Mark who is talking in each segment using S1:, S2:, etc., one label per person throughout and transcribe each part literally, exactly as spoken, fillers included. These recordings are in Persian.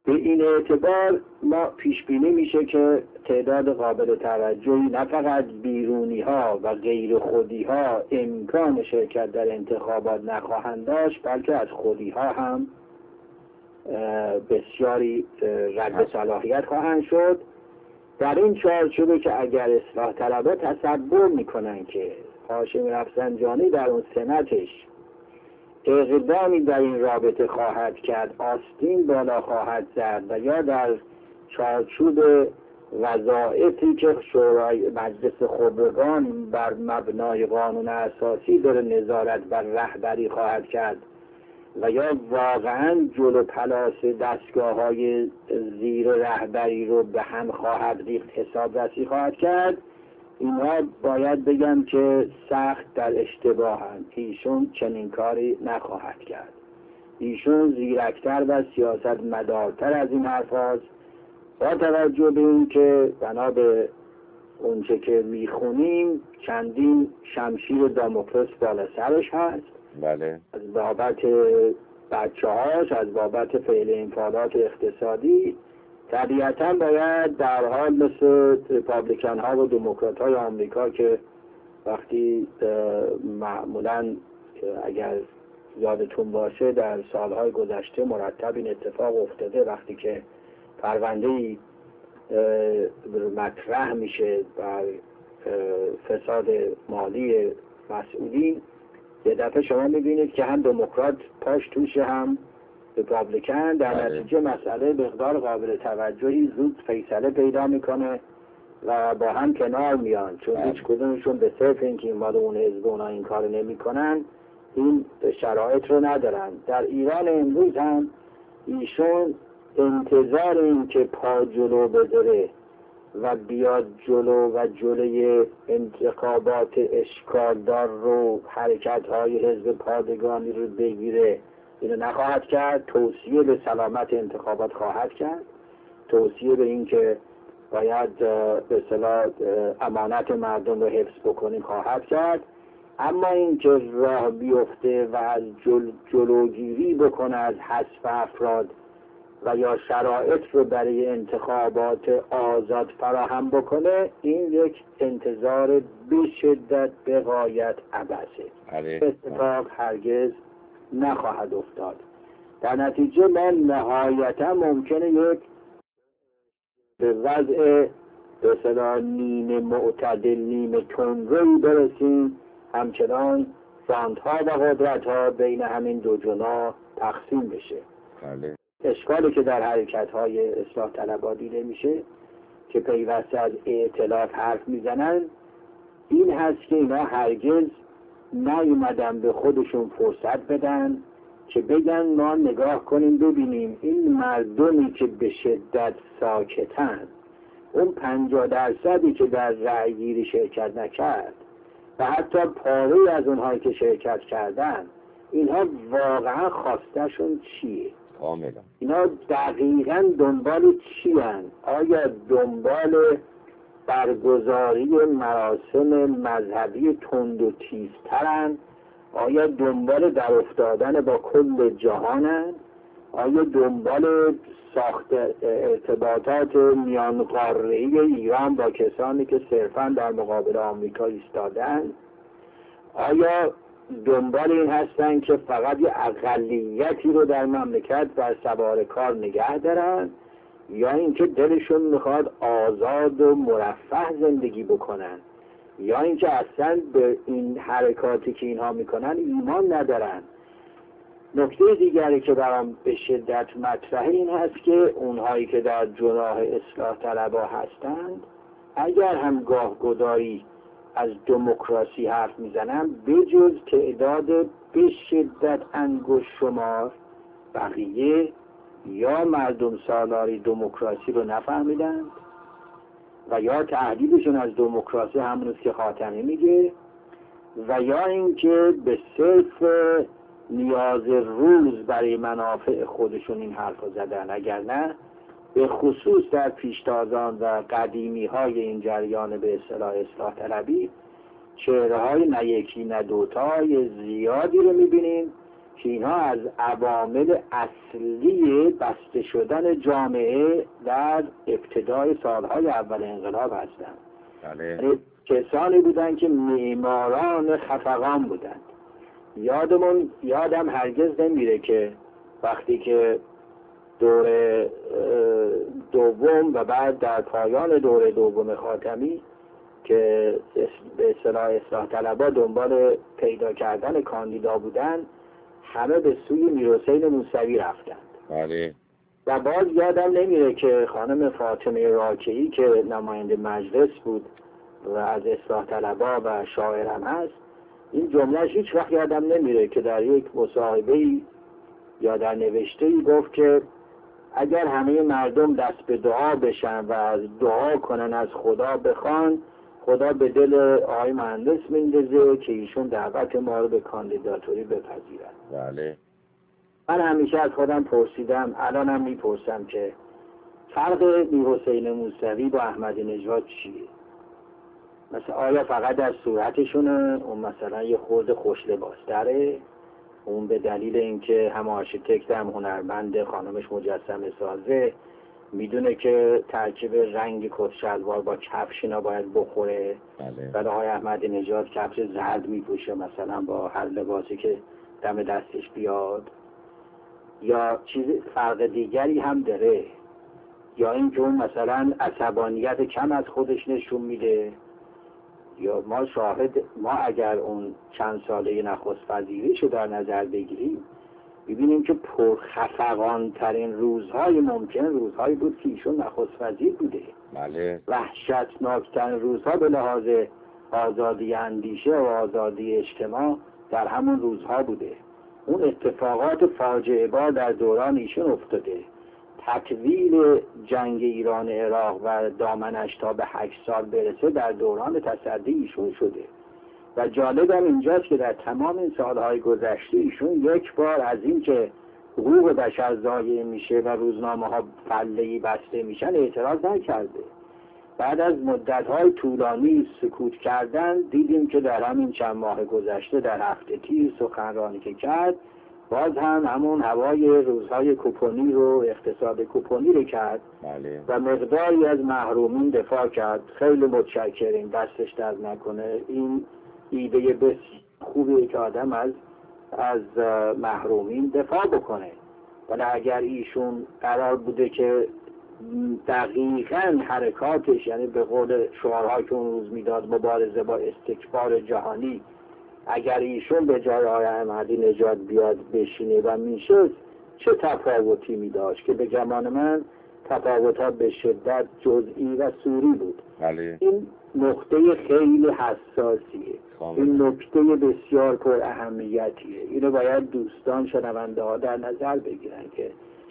S1: به این اعتبار ما پیش بینی میشه که تعداد قابل توجهی نه فقط بیرونی ها و غیر خودی ها امکان شرکت در انتخابات نخواهند داشت، بلکه از خودی ها هم بسیاری رد صلاحیت خواهند شد. در این چارچوبه که اگر اصلاح طلبها تصور میکنن که هاشمی رفسنجانی در اون سنتش اقدامی در این رابطه خواهد کرد، آستین بالا خواهد زد و یا در چارچوب وظایفی که شورای مجلس خبرگان بر مبنای قانون اساسی داره نظارت بر رهبری خواهد کرد و یا واقعا جلو پلاس دستگاه های زیر رهبری رو به هم خواهد ریخت، حساب رسی خواهد کرد، اینها باید بگم که سخت در اشتباهند. ایشون چنین کاری نخواهد کرد. ایشون زیرکتر و سیاست مدارتر از این حرف هاست، با توجه به این که بنا به اونچه که میخونیم چندین شمشیر داموکلس بالا سرش هست.
S2: بله.
S1: از بابت بچه هاش، از بابت فعل انفعالات اقتصادی، طبیعتا باید در حال مثل ریپابلیکن ها و دموکرات های آمریکا که وقتی معمولا اگر یادتون باشه در سالهای گذشته مرتب این اتفاق افتاده، وقتی که پرونده‌ای مطرح میشه بر فساد مالی مسئولین، یه دفعه شما میبینید که هم دموکرات پاش توشه هم ریپابلیکن، در نتیجه مسئله مقدار قابل توجهی زود فیصله پیدا میکنه و با هم کنار میان، چون هیچ کدومشون به صرف اینکه این مال اون حزب اونا این کار نمیکنن این شرایط رو ندارن. در ایران امروز هم ایشون انتظار این که پا جلو بذاره و بیاد جلو و جلوی انتخابات اشکالدار رو، حرکت های حزب پادگانی رو بگیره، اینو نخواهد کرد. توصیه به سلامت انتخابات خواهد کرد، توصیه به این که باید به اصطلاح امانت مردم رو حفظ بکنیم خواهد کرد. اما این که راه بیفته و از جل جلوگیری بکنه از حذف افراد و یا شرایط رو برای انتخابات آزاد فراهم بکنه، این یک انتظار به شدت به غایت عبثه. اتفاق هرگز نخواهد افتاد. در نتیجه ما نهایتا ممکنه یک به وضع به اصطلاح نیمه معتدل نیمه تندروی برسیم، همچنان فرانت ها و قدرت ها بین همین دو جنا تقسیم بشه.
S2: بله.
S1: اشکالی که در حرکت های اصلاح طلبها دیده میشه که پیوسته از ائتلاف حرف میزنن، این هست که اینا هرگز نیومدن به خودشون فرصت بدن که بگن ما نگاه کنیم ببینیم این مردمی که به شدت ساکتن، اون پنجاه درصدی که در رأی گیری شرکت نکرد و حتی پاره از اونهایی که شرکت کردن، اینها واقعا خواستشون چیه؟
S2: کاملا.
S1: اینا دقیقاً دنبال چی هن؟ آیا دنبال برگزاری مراسم مذهبی تند و تیزترن؟ آیا دنبال در افتادن با کل جهانن؟ آیا دنبال ساخت ارتباطات میان قاره‌ای ایران با کسانی که صرفاً در مقابل آمریکا ایستادن؟ آیا دنبال این هستن که فقط یه اقلیتی رو در مملکت بر سوار کار نگه دارن، یا اینکه دلشون میخواد آزاد و مرفه زندگی بکنن، یا اینکه اصلا به این حرکاتی که اینها میکنن ایمان ندارن؟ نکته دیگری که برام به شدت مطرحه این هست که اونهایی که در جناح اصلاح طلبها هستند اگر هم گاه گداری از دموکراسی حرف میزنن، بجز تعداد به شدت انگشت شمار، بقیه یا مردم سالاری دموکراسی رو نفهمیدن و یا تحلیلشون از دموکراسی همونست که خاتمی میگه، و یا اینکه به صرف نیاز روز برای منافع خودشون این حرف رو زدن. اگر نه به خصوص در پیشتازان و قدیمی های این جریان به اصطلاح اصلاح طلبی چهره های نه یکی نه دوتای زیادی رو میبینیم که اینها از عوامل اصلی بسته شدن جامعه در ابتدای سالهای اول انقلاب هستند.
S2: بله.
S1: کسانی بودن که معماران خفقان بودند. یادمون یادم هرگز نمیره که وقتی که دوره دوم و بعد در پایان دوره دوم خاتمی که به اصطلاح اصلاح طلبها دنبال پیدا کردن کاندیدا بودن، همه به سوی میرحسین موسوی رفتند.
S2: بله.
S1: و باز یادم نمیره که خانم فاطمه راکعی که نماینده مجلس بود و از اصلاح طلبها و شاعرم هست، این جملهش هیچ وقت یادم نمیره که در یک مصاحبه‌ای یا در نوشته‌ای گفت که اگر همه مردم دست به دعا بشن و از دعا کنن از خدا بخوان، خدا به دل آقای مهندس میندازه که ایشون دعوت ما رو به کاندیداتوری بپذیرن.
S2: بله.
S1: من همیشه از خودم پرسیدم، الانم میپرسم که فرق میرحسین موسوی با احمدی نژاد چیه؟ مثلا آیا فقط در صورتشونه؟ اون مثلا یه خورده خوش لباس داره، اون به دلیل اینکه هم آرشیتکت هم هنرمند، خانمش مجسمه سازه، میدونه که ترکیب رنگ کت شلوار با کفش اینا باید بخوره.
S2: بله.
S1: ولی آقای احمدی نژاد کفش زرد میپوشه مثلا با هر لباسی که دم دستش بیاد. یا چیز فرق دیگری هم داره، یا اینکه اون مثلا عصبانیت کم از خودش نشون میده. یا ما شاهد ما اگر اون چند ساله نخست وزیریشو در نظر بگیریم، ببینیم که پرخفقان ترین روزهای ممکن روزهایی بود که ایشون نخست وزیر بوده.
S2: بله.
S1: وحشتناکترین روزها به لحاظ آزادی اندیشه و آزادی اجتماع در همون روزها بوده. اون اتفاقات فاجعه بار در دوران ایشون افتاده. تطویل جنگ ایران عراق و دامنش تا به هشت سال برسه در دوران تصدی ایشون شده. و جالب هم اینجاست که در تمام این سالهای گذشته ایشون یک بار از این که حقوق بشر ضایع میشه و روزنامه ها فله‌ای بسته میشن اعتراض نکرده. بعد از مدت‌های طولانی سکوت کردن دیدیم که در همین چند ماه گذشته در هفته تیر سخنرانی که کرد، باز هم همون هوای روزهای کوپونی رو، اقتصاد کوپونی رو کرد.
S2: بله.
S1: و مقداری از محرومین دفاع کرد. خیلی متشکریم، دستش درد نکنه. این ایده بسیار خوبیه که آدم از از محرومین دفاع بکنه. ولی اگر ایشون قرار بوده که دقیقاً حرکاتش، یعنی به قول شعارهایی که اون روز میداد مبارزه با استکبار جهانی، اگر ایشون به جای آقای احمدی نژاد بیاد بشینه و میشه، چه تفاوتی میداشت که به گمان من تفاوت‌ها به شدت جزئی و سوری بود.
S2: بله.
S1: این نقطه خیلی حساسیه.
S2: کامل.
S1: این نکته بسیار پر اهمیتیه. اینو باید دوستان شنونده ها در نظر بگیرن که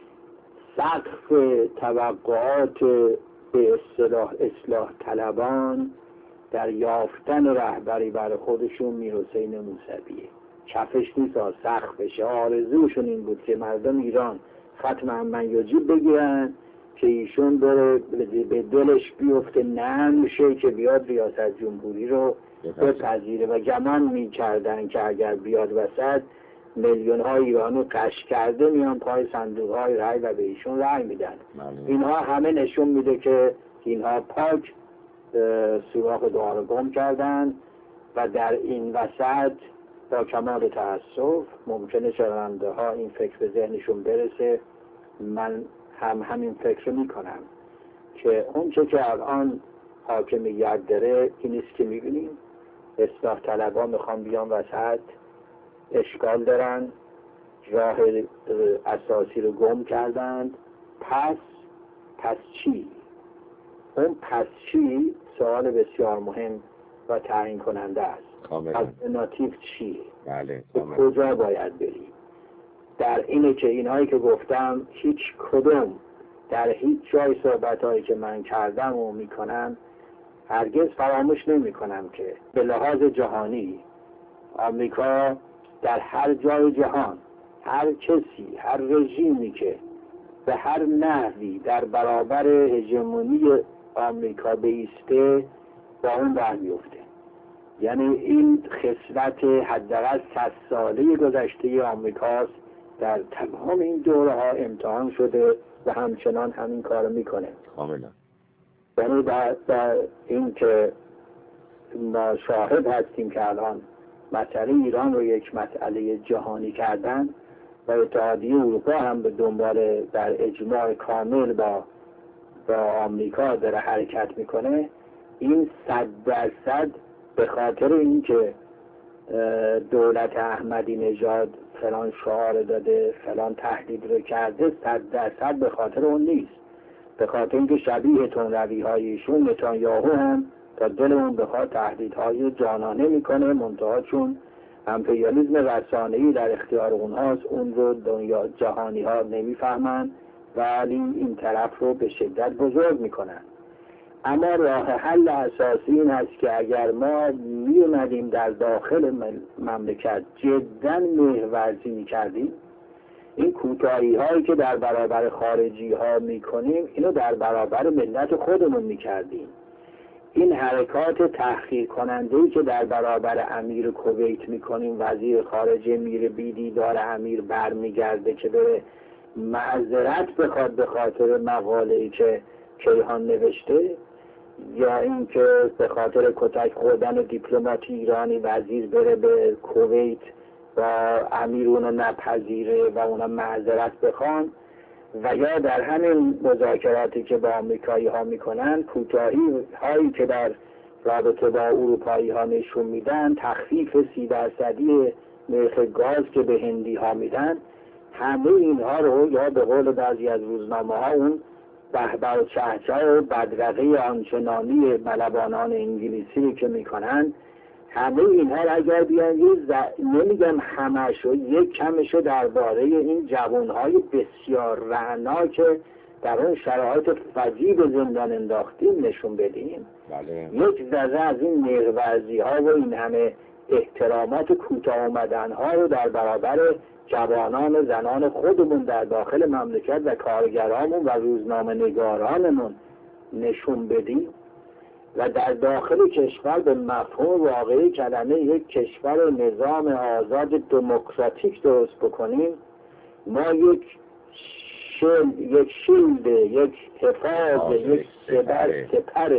S1: سقف توقعات به اصطلاح اصلاح طلبان در یافتن رهبری برای خودشون میرحسین موسویه. کفش نیست، سقفشه. آرزوشون این بود که مردم ایران ختم امنیاجی بگیرن که ایشون بره به دلش بیفته نرم شه که بیاد ریاست جمهوری رو بپذیره. و گمان میکردن که اگر بیاد وسط میلیون ها ایرانی قش کرده میان پای صندوق های رای و به ایشون رای میدن. اینها همه نشون میده که اینها پاک سوراخ دعا رو گم کردن. و در این وسط با کمال تأسف ممکنه شنونده ها این فکر به ذهنشون برسه، من هم همین فکر میکنم که اون چه که الان حاکمیت داره اینیست که میبینیم اصلاح طلبها میخوان بیان وسط، اشکال دارن، راه اساسی رو گم کردند. پس پس چی؟ اون پس چی سوال بسیار مهم و تعیین کننده است. آلترناتیو چیه؟
S2: بله.
S1: کجا باید بریم؟ در اینه که اینهایی که گفتم هیچ کدوم در هیچ جای صحبتهایی که من کردم و میکنم هرگز فراموش نمی کنم که به لحاظ جهانی آمریکا در هر جای جهان، هر کسی، هر رژیمی که به هر نحوی در برابر هژمونی آمریکا بیسته با اون بر میفته. یعنی این خصلت حداقل صد ساله گذشته آمریکاست، در تمام این دوره ها امتحان شده و همچنان همین کارو میکنه.
S2: کاملا.
S1: یعنی در, در این که ما شاهد هستیم که الان مسئله ایران رو یک مسئله جهانی کردن و اتحادیه اروپا هم به دنبال در اجماع کامل با با آمریکا داره حرکت میکنه. این صد درصد به خاطر اینکه دولت احمدی نژاد فلان شعار داده، فلان تهدید رو کرده، صد درصد به خاطر اون نیست. به خاطر اینکه شبیه تندروی های ایشون نتانیاهو هم تا دلمون بخواد تهدیدهای جانانه میکنه، منتها چون امپریالیسم رسانه‌ای در اختیار اونهاست، اون رو دنیا جهانی ها نمیفهمن ولی این طرف رو به شدت بزرگ میکنن. اما راه حل اساسی این هست که اگر ما می اومدیم در داخل مملکت جدا مهرورزی می کردیم، این کوتاهی هایی که در برابر خارجی ها می کنیم اینو در برابر ملت خودمون می کردیم. این حرکات تحقیر کننده‌ای که در برابر امیر کویت می کنیم، وزیر خارجه میره بیدیدار امیر برمیگرده که به معذرت بخواد به خاطر مقاله‌ای که کیهان نوشته، یا اینکه به خاطر کتک خوردن دیپلمات ایرانی وزیر بره به کویت و امیر اونو نپذیره و اونا معذرت بخوان، و یا در همین مذاکراتی که با آمریکایی ها میکنن، کوتاهی هایی که در رابطه با اروپایی ها نشون میدن، تخفیف سی درصدی نرخ گاز که به هندی ها میدن، همه اینها رو یا به قول بعضی از روزنامه ها اون بهبر و چهچه و بدرقه آنچنانی ملبانان انگلیسی که میکنن، همه اینها را اگر بیان یه ز... نمیگم همشو، یک کمشو درباره این جوانهای بسیار رعنا که در اون شرایط فجیع به زندان انداختیم نشون بدیم.
S2: بله.
S1: یک ذره از این مهرورزی ها و این همه احترامات کوتاه آمدن ها رو در برابر جوانان زنان خودمون در داخل مملکت و کارگرامون و روزنامه نگارانمون نشون بدیم و در داخل کشور به مفهوم واقعی کلمه یک کشور نظام آزاد دموکراتیک درست بکنیم، ما یک شیلد، یک شیلد، یک حفاظ، یک سپر سپر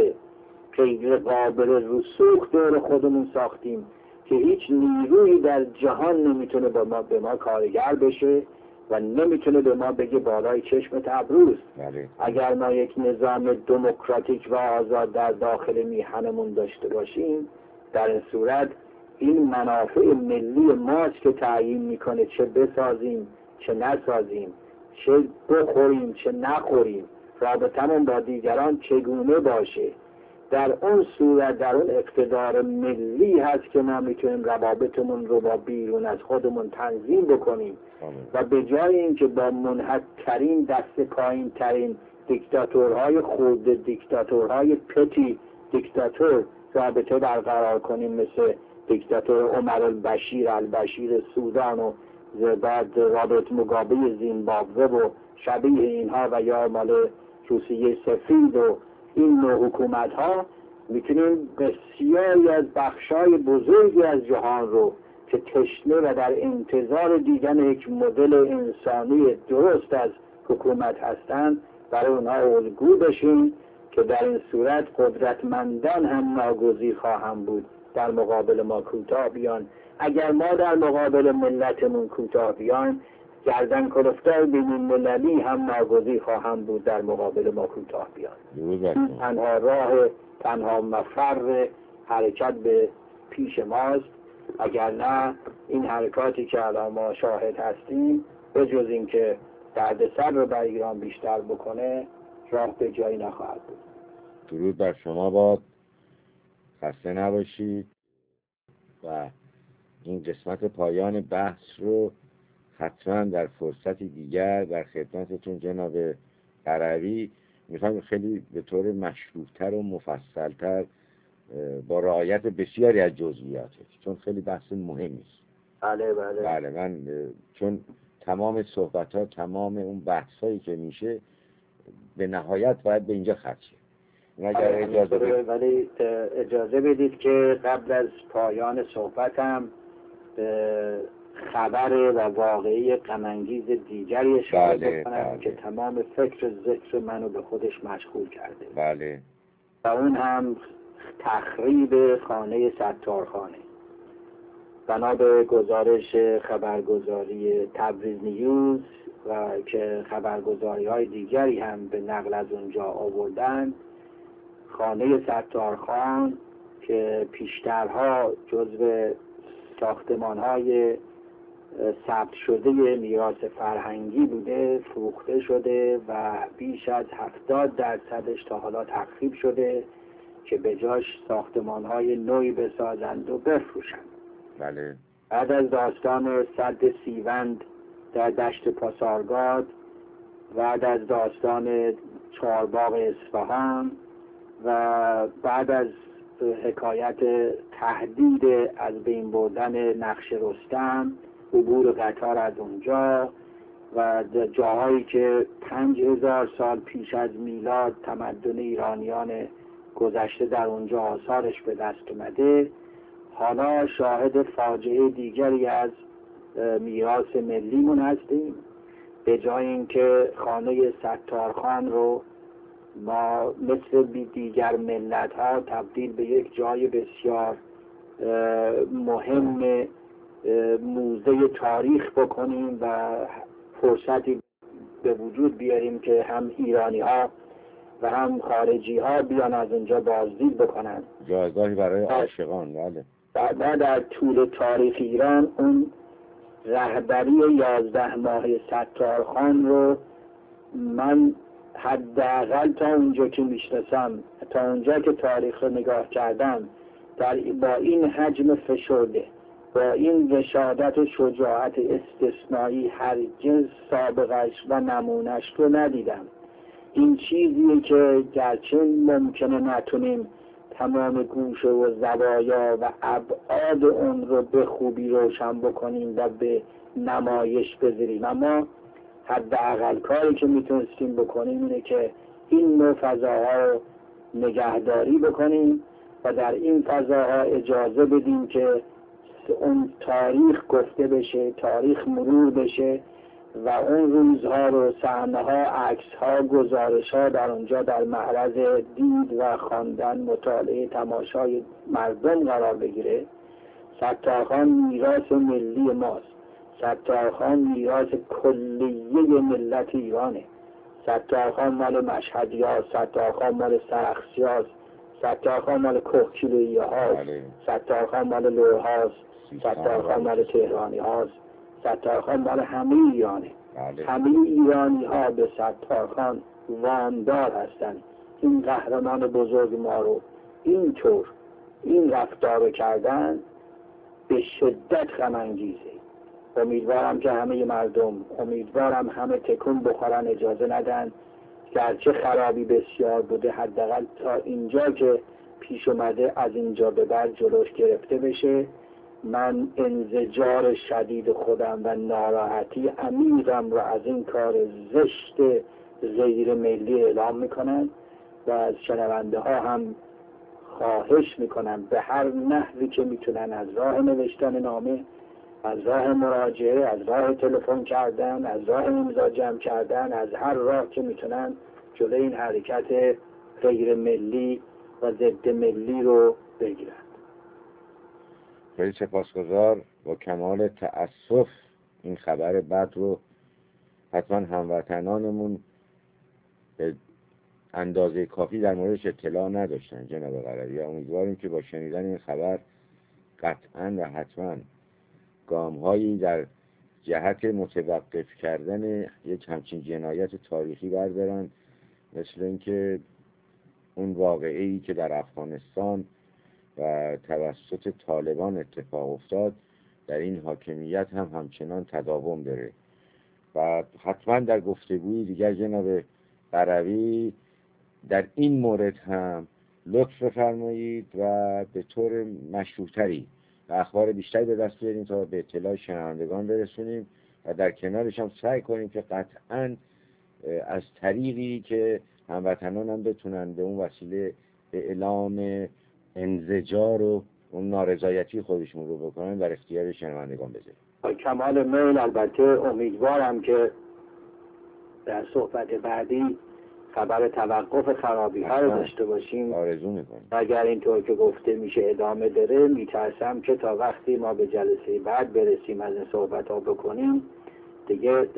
S1: غیر قابل رسوخ دور خودمون ساختیم که هیچ نیرویی در جهان نمیتونه به ما به ما کارگر بشه و نمیتونه به ما بگه بالای چشم ابروست. اگر ما یک نظام دموکراتیک و آزاد در داخل میهنمون داشته باشیم، در این صورت این منافع ملی ماست که تعیین میکنه چه بسازیم چه نسازیم، چه بخوریم چه نخوریم، رابطمون با دیگران چگونه باشه. در اون صورت در اون اقتدار ملی هست که ما میتونیم روابطمون رو با بیرون از خودمون تنظیم بکنیم و به جای اینکه با منحط‌ترین دست پایین ترین دیکتاتورهای خود دیکتاتورهای پتی دیکتاتور رابطه برقرار کنیم، مثل دیکتاتور عمر البشیر البشیر سودان و بعد رابرت موگابه زیمبابوه و شبیه اینها و یا مال روسیه سفید و این نوع حکومت ها، میتونیم بسیاری از بخشای بزرگی از جهان رو که تشنه و در انتظار دیدن یک مدل انسانی درست از حکومت هستند برای اونها الگو بشیم که در این صورت قدرتمندان هم ناگزیر خواهم بود در مقابل ما کوتاه بیان. اگر ما در مقابل ملتمون کوتاه بیان، گردن کلفتای بین المللی هم ناگزیر خواهم بود در مقابل ما کوتاه بیان. تنها راه، تنها مفر حرکت به پیش ماست، اگر نه این حرکاتی که الان ما شاهد هستیم به جز این که دردسر رو بر ایران بیشتر بکنه راه به جایی نخواهد بود.
S2: درود بر شما باد، خسته نباشید و این قسمت پایان بحث رو حتما در فرصتی دیگر در خدمتتون جناب قرعوی میخوایم خیلی به طور مشروط‌تر و مفصل‌تر با رعایت بسیاری از جزئیاتش، چون خیلی بحث مهمی است.
S1: بله بله
S2: بله من چون تمام صحبت‌ها، تمام اون بحثایی که میشه به نهایت باید به اینجا ختم شه. اگر اجازه بدید.
S1: ولی اجازه بدید که قبل از پایان صحبتم خبر و واقعی غم‌انگیز دیگری اشاره
S2: بله،
S1: بکنم
S2: بله.
S1: که تمام فکر ذکر منو به خودش مشغول کرده.
S2: بله.
S1: و اون هم تخریب خانه ستارخانه. بنا به گزارش خبرگزاری تبریز نیوز و که خبرگزاری های دیگری هم به نقل از اونجا آوردن، خانه ستارخان که پیشترها جزو ساختمان های ثبت شده میراث فرهنگی بوده، فروخته شده و بیش از هفتاد درصدش تا حالا تخریب شده که به جاش ساختمان های نوعی بسازند و بفروشند.
S2: بله.
S1: بعد از داستان سد سیوند در دشت پاسارگاد، بعد از داستان چهارباغ اصفهان و بعد از حکایت تهدید از بین بردن نقش رستم، عبور قطار از اونجا و جاهایی که پنج هزار سال پیش از میلاد تمدن ایرانیان گذشته در اونجا آثارش به دست اومده، حالا شاهد فاجعه دیگری از میراث ملیمون هستیم. به جای اینکه خانه ستارخان رو ما مثل دیگر ملت ها تبدیل به یک جای بسیار مهم موزه تاریخ بکنیم و فرصتی به وجود بیاریم که هم ایرانی ها و هم خارجی ها بیان از اونجا بازدید بکنن،
S2: جایگاهی برای عاشقان. بله.
S1: بعد در طول تاریخ ایران اون رهبری یازده ماه ستارخان رو من حداقل تا اونجا که میشناسم، تا اونجا که تاریخ رو نگاه کردم، در با این حجم فشرده، با این رشادت و شجاعت استثنایی هرگز سابقش و نمونش رو ندیدم. این چیزیه که گرچه ممکنه نتونیم تمام گوشه و زوایا و ابعاد اون رو به خوبی روشن بکنیم و به نمایش بذاریم، اما حداقل کاری که میتونستیم بکنیم اینه که این نوع فضاها رو نگهداری بکنیم و در این فضاها اجازه بدیم که اون تاریخ گفته بشه، تاریخ مرور بشه و اون روزها رو، صحنه‌ها، عکس‌ها، گزارش‌ها در اونجا در معرض دید و خواندن، مطالعه، تماشای مردم قرار بگیره. ستارخان میراث ملی ماست. ستارخان میراث کلیه ملت ایرانه. ستارخان مال مشهدیاست، ستارخان مال سرخسیاست، ستارخان مال کوهگیلویی هاست، ستارخان مال لوح هاست، ستارخان مال تهرانی هاست، ستارخان مال همه ایرانه.
S2: بله.
S1: همه ایرانی ها به ستارخان وامدار هستند. این قهرمان بزرگ ما رو اینطور این رفتار کردن به شدت غم انگیزه. امیدوارم که همه مردم، امیدوارم همه تکون بخورن، اجازه ندن گرچه خرابی بسیار بوده، حداقل تا اینجا که پیش اومده از اینجا به بعد جلوش گرفته بشه. من انزجار شدید خودم و ناراحتی عمیقم رو از این کار زشت غیر ملی اعلام میکنم و از شنونده ها هم خواهش میکنم به هر نحوی که میتونن، از راه نوشتن نامه، از راه مراجعه، از راه تلفن کردن، از راه امضا جمع کردن، از هر راه که میتونن جلوی این حرکت غیر ملی و ضد ملی رو بگیرن.
S2: خیلی سپاسگزار. با کمال تأسف این خبر بد رو حتما هموطنانمون به اندازه کافی در موردش اطلاع نداشتن جناب قراری. امیدواریم که با شنیدن این خبر قطعا و حتما گام‌هایی در جهت متوقف کردن یک همچین جنایت تاریخی بردارن، مثل اینکه اون واقعه‌ای که در افغانستان و توسط طالبان اتفاق افتاد در این حاکمیت هم همچنان تداوم داره. و حتما در گفتگوی دیگر جناب قروی در این مورد هم لطف بفرمایید و به طور مشروطری و اخبار بیشتری به دست بیاریم تا به اطلاع شنوندگان برسونیم و در کنارش هم سعی کنیم که قطعاً از طریقی که هموطنان هم بتونن به اون وسیله به اعلام انزجار و اون نارضایتی خودشون رو بکنن در اختیار شنوندگان بذاریم.
S1: با کمال میل. البته امیدوارم که در صحبت بعدی خبر توقف خرابی ها رو داشته باشیم.
S2: آرزو میکنم.
S1: اگر اینطور که گفته میشه ادامه داره، میترسم که تا وقتی ما به جلسه بعد برسیم از این صحبت ها بکنیم دیگه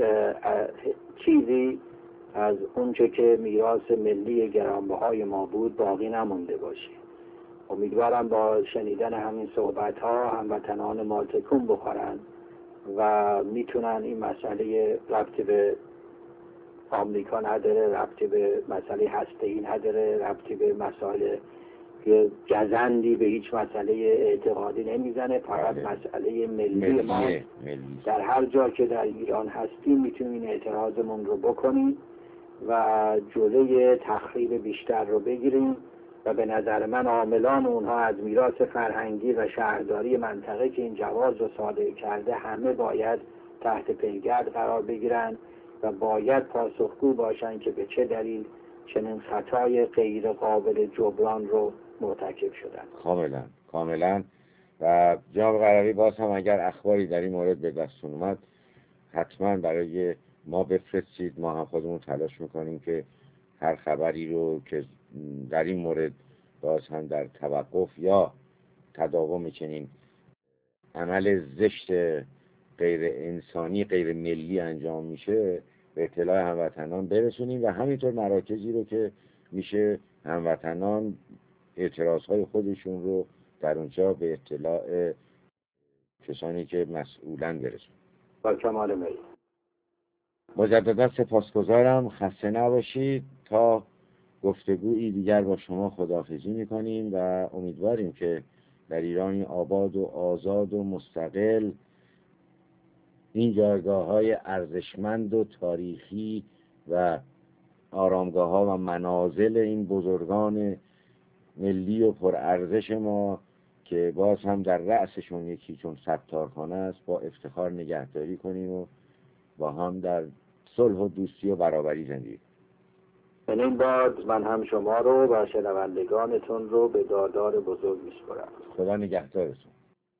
S1: چیزی از اونچه که میراث ملی گرانبهای ما بود باقی نمونده باشه. امیدوارم با شنیدن همین صحبت ها هموطنان ما تکون بخورن و میتونن این مسئله ربطی به آمریکا نداره، ربطی به مسئله هسته‌ای نداره، ربطی به مسائل که گزندی به هیچ مسئله اعتقادی نمیزنه، فقط مسئله ملی ما. در هر جا که در ایران هستیم میتونیم این اعتراضمون رو بکنیم و جلوی تخریب بیشتر رو بگیریم و به نظر من عاملان اونها از میراث فرهنگی و شهرداری منطقه که این جواز رو صادر کرده همه باید تحت پیگرد قرار بگیرن و باید پاسخگو باشن که به چه دلیل چنین خطای غیر قابل جبران رو مرتکب شدن.
S2: کاملا کاملا. و جناب قراری باز هم اگر اخباری در این مورد به دستون اومد حتما برای ما بفرستید، ما هم خودمون تلاش میکنیم که هر خبری رو که در این مورد باز هم در توقف یا تداوم چنین عمل زشت غیر انسانی غیر ملی انجام میشه به اطلاع هموطنان برسونیم و همینطور مراکزی رو که میشه هموطنان اعتراضهای خودشون رو در اونجا به اطلاع کسانی که مسئولن برسونیم.
S1: با کمال میل.
S2: مجددا سپاسگزارم. خسته نباشید. تا گفتگویی دیگر با شما خداحافظی میکنیم و امیدواریم که در ایرانی آباد و آزاد و مستقل این جایگاه‌های ارزشمند و تاریخی و آرامگاه‌ها و منازل این بزرگان ملی و پرارزش ما که باز هم در رأسشون یکی چون ستارخانه است با افتخار نگهداری کنیم و با هم در صلح و دوستی و برابری زندگی.
S1: من این بعد من هم شما رو و شنوندگانتون رو به دادار بزرگ میسپارم.
S2: خدا نگهدارتون.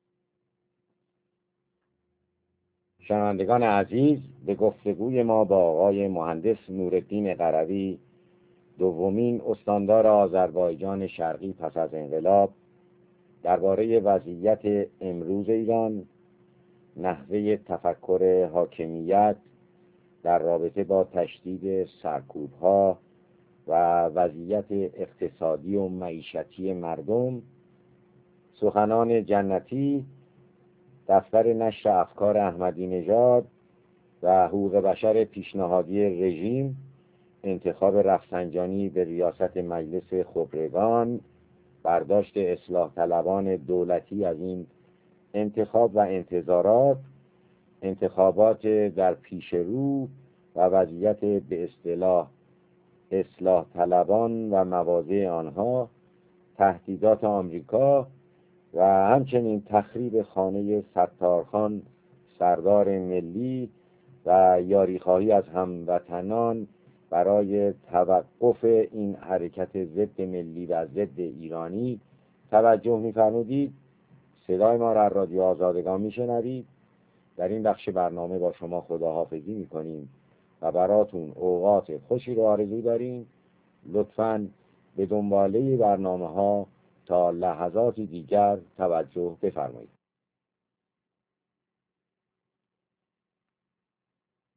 S2: شنوندگان عزیز، به گفتگوی ما با آقای مهندس نورالدین قروی، دومین استاندار آذربایجان شرقی پس از انقلاب، درباره وضعیت امروز ایران، نحوه تفکر حاکمیت در رابطه با تشدید سرکوب‌ها و وضعیت اقتصادی و معیشتی مردم، سخنان جنتی، دفتر نشر افکار احمدی نژاد و حقوق بشر پیشنهادی رژیم، انتخاب رفسنجانی به ریاست مجلس خبرگان، برداشت اصلاح طلبان دولتی از این انتخاب و انتظارات، انتخابات در پیش رو و وضعیت به اصطلاح اصلاح طلبان و مواضع آنها، تهدیدات آمریکا و همچنین تخریب خانه ستارخان سردار ملی و یاریخواهی از هموطنان برای توقف این حرکت ضد ملی و ضد ایرانی توجه می‌فرمودید. صدای ما را رادیو آزادگان میشنوید. در این بخش برنامه با شما خداحافظی میکنیم و براتون اوقات خوشی رو آرزو داریم. لطفاً به دنباله برنامه ها تا لحظاتی دیگر توجه بفرمایید.